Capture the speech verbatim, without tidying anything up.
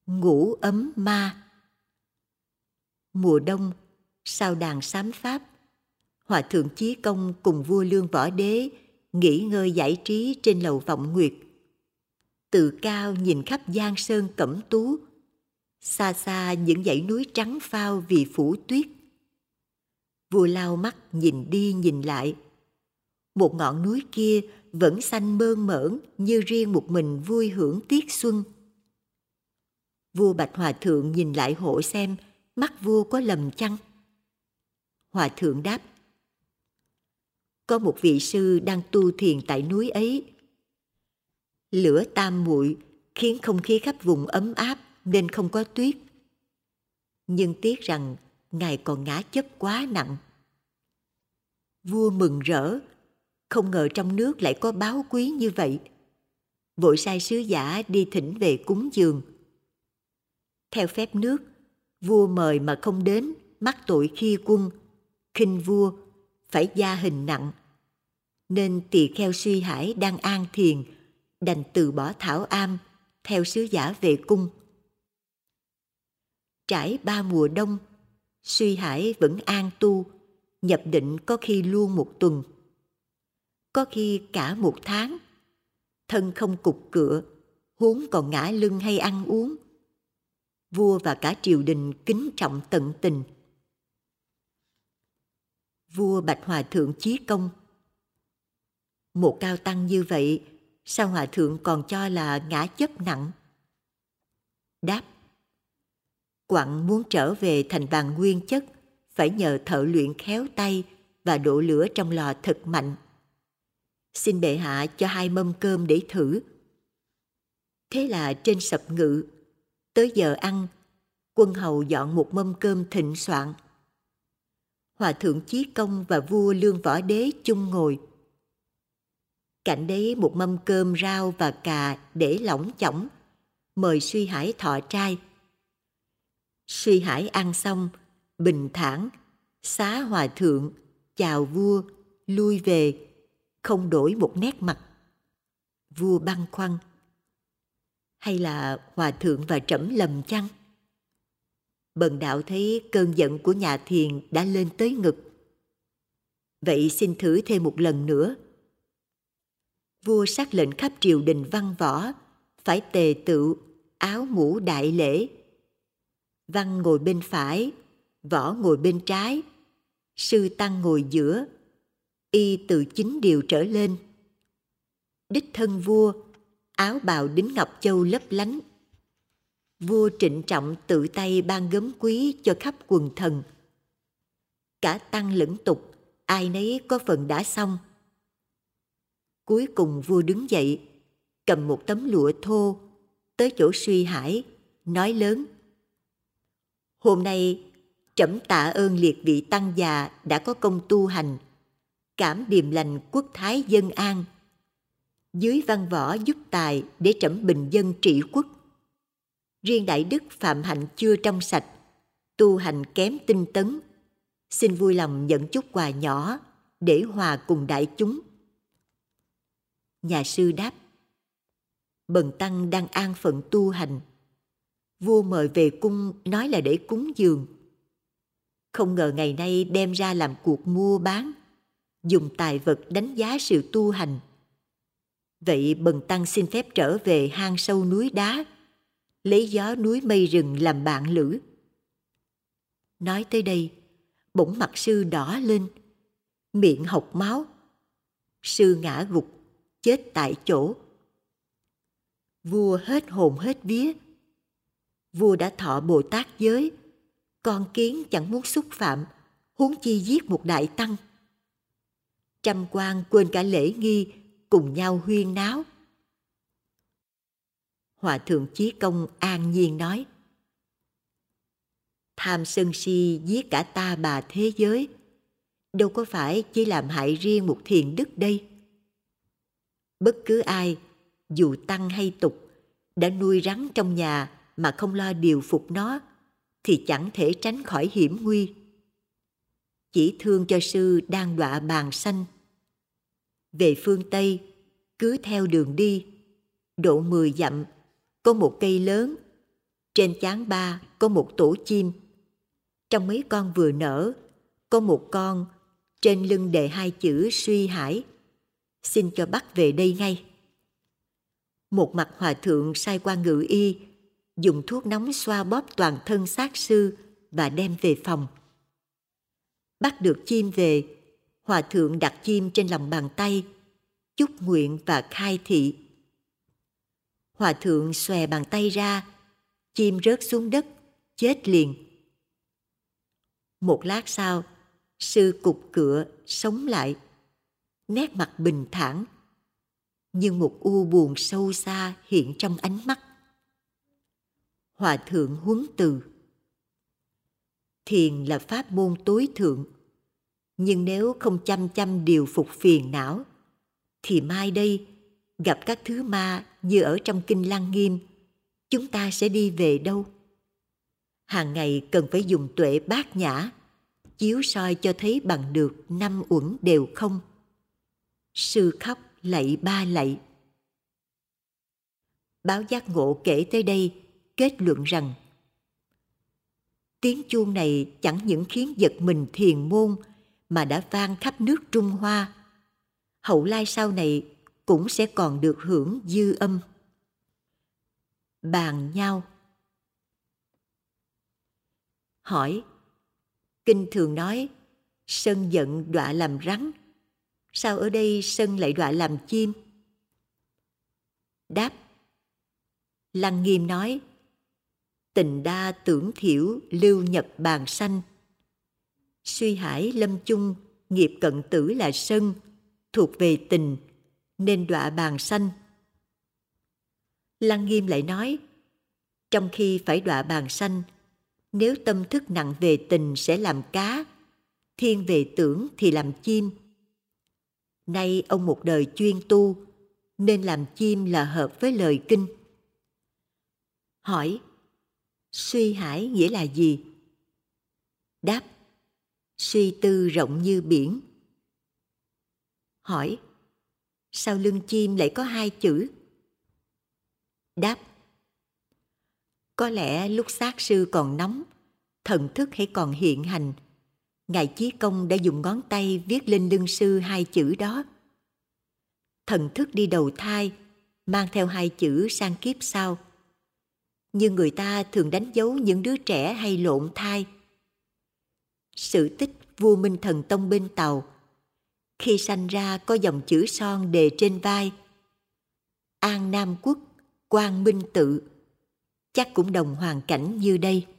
Ngủ ấm ma. Mùa đông, sau đàn sám pháp, Hòa thượng Chí Công cùng vua Lương Võ Đế nghỉ ngơi giải trí trên lầu Vọng Nguyệt. Từ cao nhìn khắp giang sơn cẩm tú, xa xa những dãy núi trắng phao vì phủ tuyết. Vua lau mắt nhìn đi nhìn lại. Một ngọn núi kia vẫn xanh mơn mởn như riêng một mình vui hưởng tiết xuân. Vua bạch Hòa thượng nhìn lại hộ xem mắt vua có lầm chăng? Hòa thượng đáp: có một vị sư đang tu thiền tại núi ấy. Lửa tam muội khiến không khí khắp vùng ấm áp nên không có tuyết. Nhưng tiếc rằng ngài còn ngã chất quá nặng. Vua mừng rỡ, không ngờ trong nước lại có báu quý như vậy. Vội sai sứ giả đi thỉnh về cúng dường. Theo phép nước, vua mời mà không đến, mắc tội khi quân, khinh vua, phải gia hình nặng. Nên tỳ kheo Suy Hải đang an thiền, đành từ bỏ thảo am, theo sứ giả về cung. Trải ba mùa đông, Suy Hải vẫn an tu, nhập định có khi luôn một tuần, có khi cả một tháng. Thân không cục cựa, huống còn ngả lưng hay ăn uống. Vua và cả triều đình kính trọng tận tình. Vua bạch Hòa thượng Chí Công: một cao tăng như vậy, sao Hòa thượng còn cho là ngã chấp nặng? Đáp: quặng muốn trở về thành vàng nguyên chất, phải nhờ thợ luyện khéo tay và độ lửa trong lò thật mạnh. Xin bệ hạ cho hai mâm cơm để thử. Thế là trên sập ngự, tới giờ ăn, quân hầu dọn một mâm cơm thịnh soạn. Hòa thượng Chí Công và vua Lương Võ Đế chung ngồi. Cạnh đấy một mâm cơm rau và cà để lỏng chỏng, mời Suy Hải thọ trai. Suy Hải ăn xong, bình thản, xá hòa thượng, chào vua, lui về, không đổi một nét mặt. Vua băn khoăn: hay là hòa thượng và trẫm lầm chăng? Bần đạo thấy cơn giận của nhà thiền đã lên tới ngực. Vậy xin thử thêm một lần nữa. Vua sắc lệnh khắp triều đình văn võ phải tề tựu, áo mũ đại lễ. Văn ngồi bên phải, võ ngồi bên trái, sư tăng ngồi giữa, y từ chín điều trở lên. Đích thân vua, áo bào đính ngọc châu lấp lánh. Vua trịnh trọng tự tay ban gấm quý cho khắp quần thần. Cả tăng lẫn tục, ai nấy có phần đã xong. Cuối cùng vua đứng dậy, cầm một tấm lụa thô, tới chỗ Suy Hải, nói lớn: hôm nay trẫm tạ ơn liệt vị tăng già đã có công tu hành, cảm điềm lành quốc thái dân an. Dưới văn võ giúp tài để trẫm bình dân trị quốc. Riêng đại đức phạm hạnh chưa trong sạch, tu hành kém tinh tấn. Xin vui lòng nhận chút quà nhỏ để hòa cùng đại chúng. Nhà sư đáp: bần tăng đang an phận tu hành. Vua mời về cung nói là để cúng dường. Không ngờ ngày nay đem ra làm cuộc mua bán, dùng tài vật đánh giá sự tu hành. Vậy bần tăng xin phép trở về hang sâu núi đá, lấy gió núi mây rừng làm bạn lữ. Nói tới đây, bỗng mặt sư đỏ lên, miệng hộc máu. Sư ngã gục, chết tại chỗ. Vua hết hồn hết vía. Vua đã thọ Bồ Tát giới, con kiến chẳng muốn xúc phạm, huống chi giết một đại tăng. Trăm quan quên cả lễ nghi, cùng nhau huyên náo. Hòa thượng Chí Công an nhiên nói: tham sân si giết cả ta bà thế giới, đâu có phải chỉ làm hại riêng một thiền đức đây. Bất cứ ai, dù tăng hay tục, đã nuôi rắn trong nhà mà không lo điều phục nó, thì chẳng thể tránh khỏi hiểm nguy. Chỉ thương cho sư đang đọa bàn sanh. Về phương Tây, cứ theo đường đi, độ mười dặm, có một cây lớn, Trên chán ba có một tổ chim. Trong mấy con vừa nở, có một con trên lưng đề hai chữ Suy Hải. Xin cho bắt về đây ngay. Một mặt hòa thượng sai qua ngự y, dùng thuốc nóng xoa bóp toàn thân xác sư và đem về phòng. Bắt được chim về, hòa thượng đặt chim trên lòng bàn tay, chúc nguyện và khai thị. Hòa thượng xòe bàn tay ra, chim rớt xuống đất, chết liền. Một lát sau, sư cục cựa sống lại, nét mặt bình thản, nhưng một u buồn sâu xa hiện trong ánh mắt. Hòa thượng huấn từ: thiền là pháp môn tối thượng, nhưng nếu không chăm chăm điều phục phiền não, thì mai đây gặp các thứ ma như ở trong kinh Lăng Nghiêm, chúng ta sẽ đi về đâu? Hàng ngày cần phải dùng tuệ bát nhã, chiếu soi cho thấy bằng được năm uẩn đều không. Sư khóc lạy ba lạy. Báo Giác Ngộ kể tới đây, kết luận rằng tiếng chuông này chẳng những khiến giật mình thiền môn mà đã vang khắp nước Trung Hoa. Hậu lai sau này cũng sẽ còn được hưởng dư âm. Bàn nhau. Hỏi: kinh thường nói sân giận đọa làm rắn, sao ở đây sân lại đọa làm chim? Đáp: Lăng Nghiêm nói tình đa tưởng thiểu lưu nhập bàn sanh. Suy Hải lâm chung nghiệp cận tử là sân, thuộc về tình nên đọa bàn sanh. Lăng Nghiêm lại nói trong khi phải đọa bàn sanh, nếu tâm thức nặng về tình sẽ làm cá, thiên về tưởng thì làm chim. Nay ông một đời chuyên tu nên làm chim là hợp với lời kinh. Hỏi: Suy Hải nghĩa là gì? Đáp: suy tư rộng như biển. Hỏi: sao lưng chim lại có hai chữ? Đáp: có lẽ lúc xác sư còn nóng, thần thức hãy còn hiện hành, Ngài Chí Công đã dùng ngón tay viết lên lưng sư hai chữ đó. Thần thức đi đầu thai, mang theo hai chữ sang kiếp sau. Như người ta thường đánh dấu những đứa trẻ hay lộn thai. Sự tích vua Minh Thần Tông bên Tàu, khi sanh ra có dòng chữ son đề trên vai: An Nam Quốc, Quang Minh Tự, chắc cũng đồng hoàn cảnh như đây.